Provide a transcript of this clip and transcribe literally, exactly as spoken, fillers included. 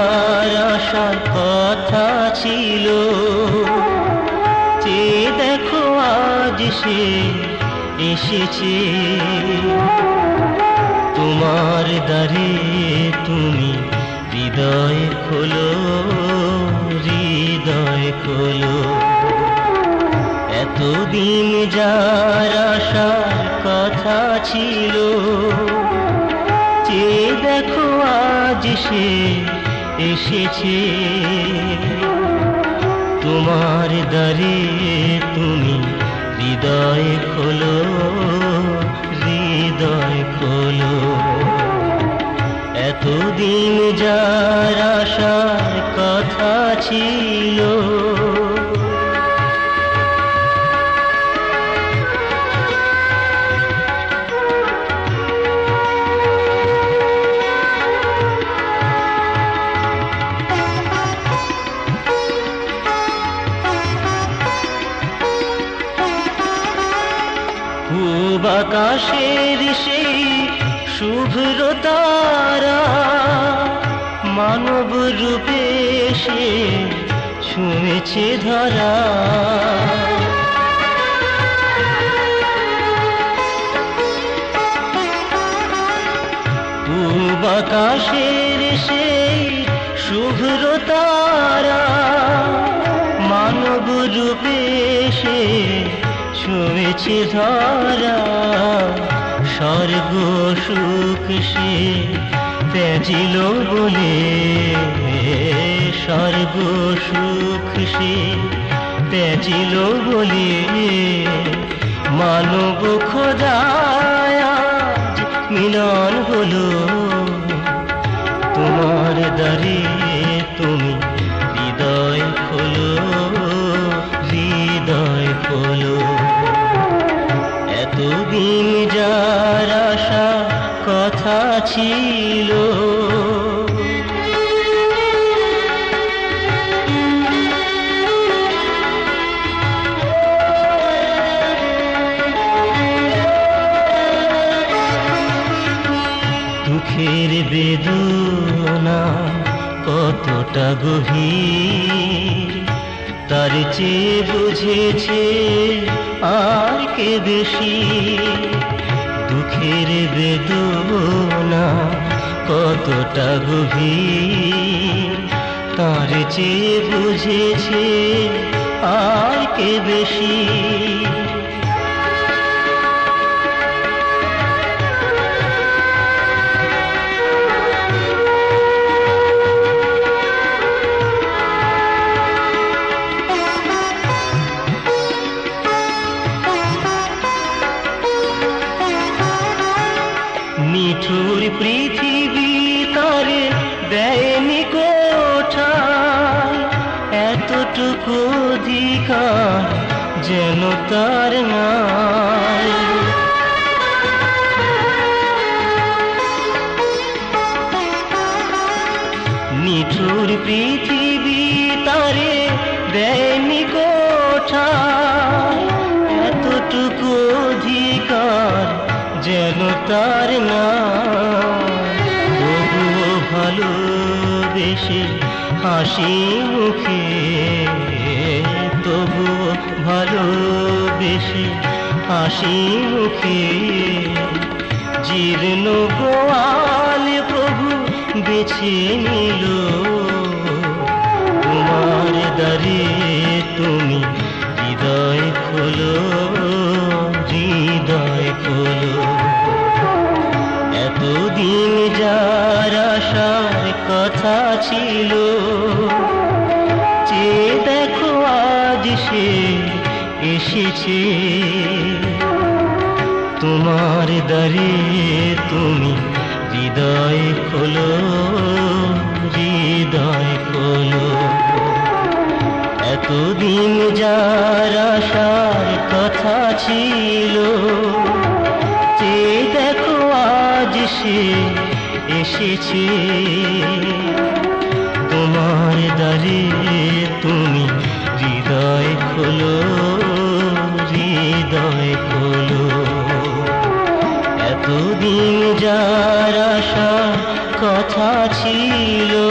যার আসার কথা ছিল, চেয়ে দেখো আজ সে এসেছে তোমার দ্বারে। তুমি হৃদয় খোলো, হৃদয় খোলো। এতদিন যার আসার কথা ছিল, চেয়ে দেখো আজ সে এসেছে তোমার দ্বারে। তুমি হৃদয় খোলো, হৃদয় খোলো। এতদিন যার আসার কথা ছিল, পূব আকাশের সেই শুভ্র তারা মানব রূপে সে ছুঁয়েছে ধরা। পূব আকাশের সেই শুভ্র তারা মানব রূপে সে ছুঁয়েছে ধরা। স্বর্গ সুখ সে তেজিল বলে, স্বর্গ সুখ সে তেজিল বলে। মানব খোদায় আজ মিলন হলো তোমার দ্বারে। তুমি হৃদয় খোলো, হৃদয় খোলো। এতদিন যার আশা কথা ছিল, দুঃখের বেদনা কতটা গভীর, তার চেয়ে বুঝেছে আর কে বেশি। দুঃখের বেদনা কতটা গভীর, তার চেয়ে বুঝেছে আর কে বেশি। নিঠুর পৃথিবী তারে দেয়নি কোঠায়, এতটুকু অধিকার যেন তার নাই। নিঠুর পৃথিবী তারে দেয়নি কোঠায়, এতটুকু অধিকার যেন তার না। তবুও ভালোবেসে হাসি মুখে, তবুও ভালোবেসে হাসি মুখে। জীর্ণ গোয়াল প্রভু বেছে নিল তোমার দ্বারে। তুমি হৃদয় খোলো, হৃদয় খোলো। এতদিন যার আসার কথা ছিল, চেয়ে দেখো আজ সে এসেছে তোমার দ্বারে। তুমি হৃদয় খোলো, হৃদয় খোলো। এতদিন যার আসার কথা ছিল, চেয়ে দেখো আজ সে এসেছে তোমার দ্বারে। তুমি হৃদয় খোলো, হৃদয় খোলো। এতদিন যার আশা কথা ছিল।